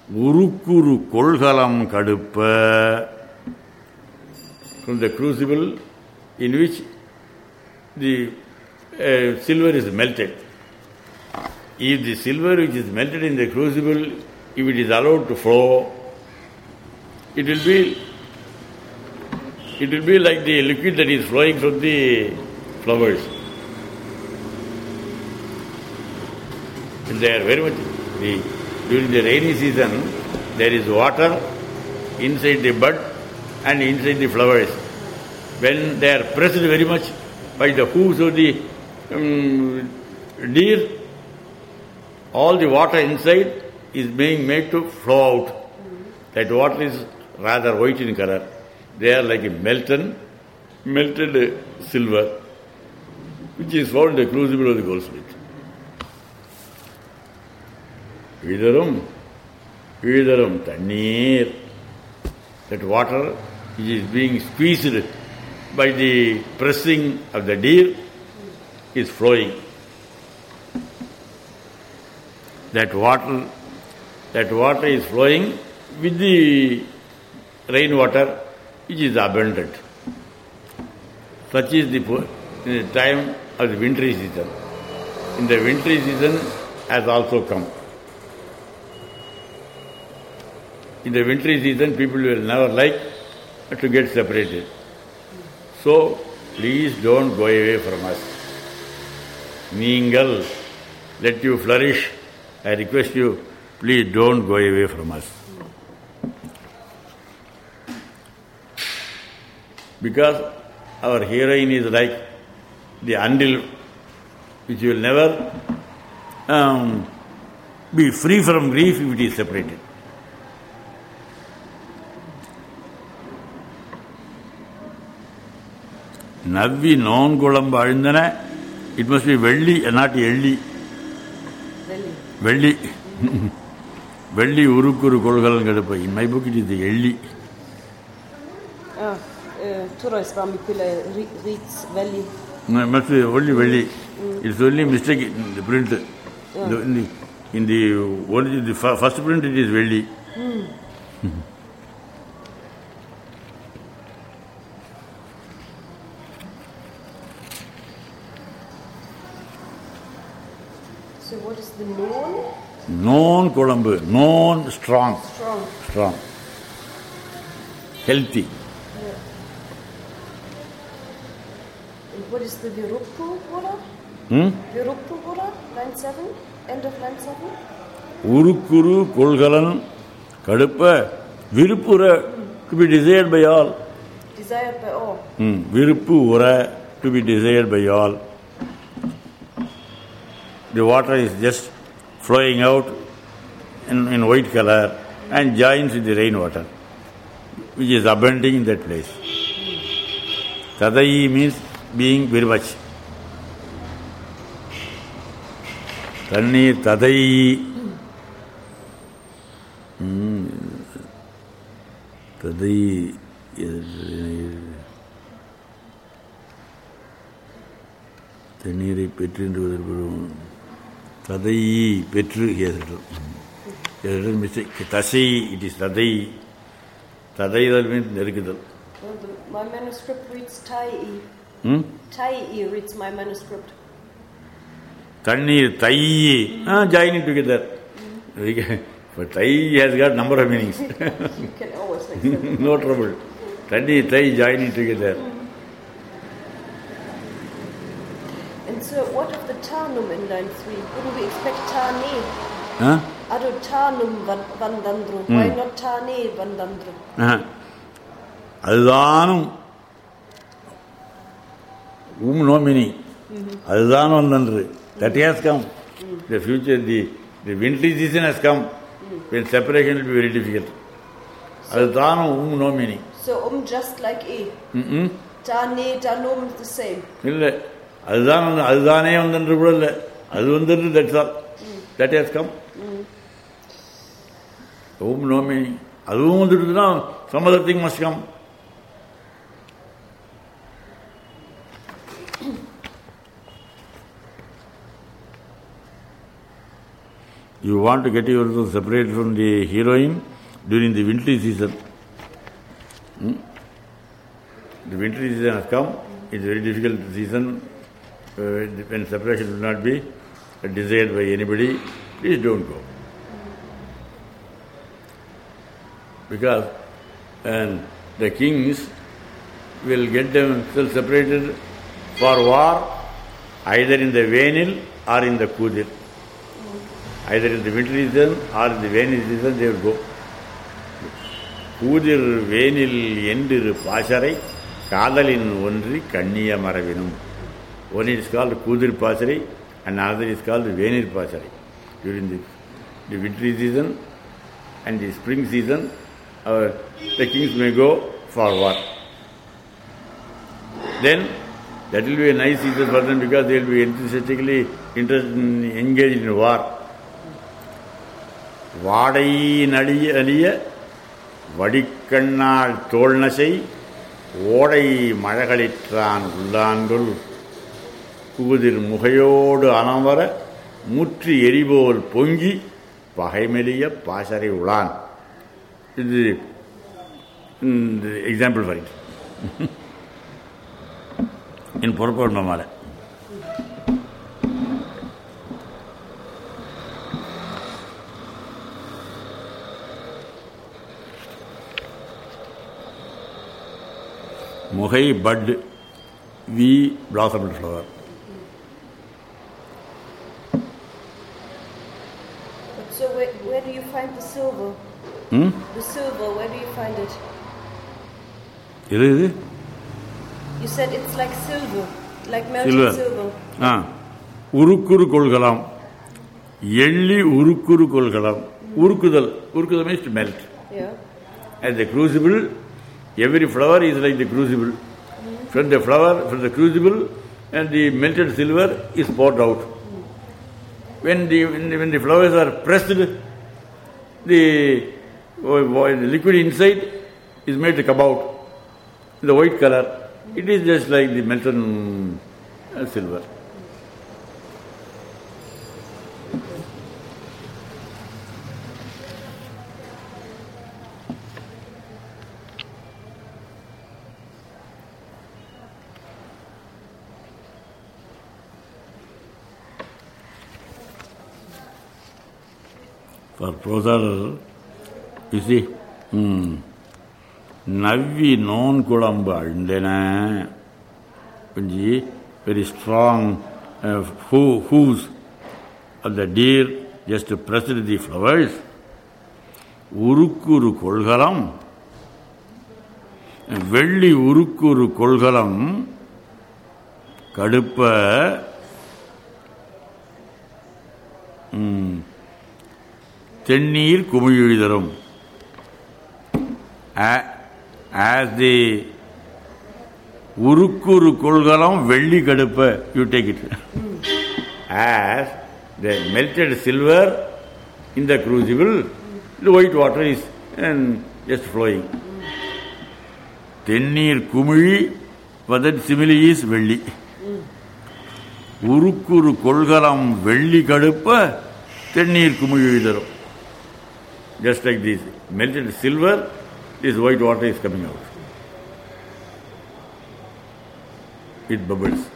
உருக்குரு கொள்கலம் கடுப்ப, from the crucible in which the silver is melted. If the silver which is melted in the crucible, if it is allowed to flow, it will be like the liquid that is flowing from the flowers. And they are very much, during the rainy season, there is water inside the bud and inside the flowers. When they are pressed very much by the hooves of the deer, all the water inside is being made to flow out. That water is rather white in color. They are like a melted silver, which is found in the crucible of the goldsmith. Vidarum Tanir, that water which is being squeezed by the pressing of the deer is flowing. That water is flowing with the rainwater, which is abundant. Such is the time of the wintry season. In the wintry season has also come. In the wintry season, people will never like to get separated. So, please don't go away from us. Neengal, let you flourish. I request you, please don't go away from us. Because our heroine is like the andil, which will never be free from grief if it is separated. Navvi non-gulam baalindana, it must be velli and not elli. Velli. Velli urukuru kolgalan kadappa. In my book it is the elli. Turais Ramipilla reads velli. No, it must be only velli. It's only mistake in the print. In the first print it is velli. So what is the known? Known Colombo. Known strong. Strong. Healthy. Yeah. And what is the Viruppu Buddha? Viruppu Buddha, line 7, end of line 7. Urukuru Kolgalan Kadappa Virupura to be desired by all. Desired by all. Viruppu Ura to be desired by all. The water is just flowing out in white color and joins with the rainwater, which is abounding in that place. Tadai means being very much. Tanni Tadai. Tadai. Tannீரை பெற்றிருப்பதும் Tadai Petru, he has written. He has written mistake. Tasai, it is Tadai. Tadai means Nerikidal. My manuscript reads Tai-i. Tai-i reads my manuscript. Tannir, Tai, joining together. But Tai has got number of meanings. You can always make sense. No trouble. Tannir, Tai joining together. And so, what of the Tarnum in line 3? Wouldn't we expect Tane? Ado Tarnum Vandandru. Why not Tane Vandandru? Adhanam. No meaning. Adhanam Vandandru. That has come. The future, the wintry season has come. When separation will be very difficult. Adhanam no meaning. So just like E. Tane, Tanum is the same. அதுதானே வந்துன்று கூட இல்லை, அது வந்துட்டு that's all. That has come. ஓம் no meaning. அதுவும் வந்துட்டுனா some other thing must come. You want to get yourself separated from the heroine during the wintry season. The wintry season has come. It's a very difficult season when separation will not be desired by anybody. Please don't go. Because the kings will get themselves separated for war either in the Venil or in the Kudir. Either in the wintry season or in the Venil season they will go. Kudir Venil Endir Pasharai Kadalin Ondri Kanniya Maravinum. One is called Kudir Pasharai and another is called Venil Pasharai. During the wintry season and the spring season, the kings may go for war. Then that will be a nice season for them because they will be enthusiastically engaged in war. Vadai Nadiya Vadikannal Tolnasai Odai Madagalitran Ulandul Kudir Muhayodu Anamara Mutri Eribol Pungi Pahaimeliya Pasari Ulan. This is the example for it. In Purpur Mamala. Mohai bud, we blossomed flower. So where do you find the silver? The silver, where do you find it? Really? You said it's like silver, like melted silver. Urukuru kolgalam. Yelli urukuru kolgalam. Urukudal means to melt. Yeah. At the crucible, every flower is like the crucible. From the flower, from the crucible, and the melted silver is poured out. When the flowers are pressed, the liquid inside is made to come out. The white color. It is just like the melted silver. For Prozar, you see, Navi non Kulamba Indena, very strong hooves of the deer just pressed the flowers. Urukuru Kolgalam, Velli Urukuru Kolgalam, Kadupa, Tennir Kumuyudarum. As the Urukuru Kolgalam Velli Kadupa, you take it. As the melted silver in the crucible, the white water is just flowing. Tennir Kumuyi, but that simile is Velli. Urukuru Kolgalam Velli Kadupa, Tennir Kumuyudarum. Just like this, melted silver, this white water is coming out. It bubbles.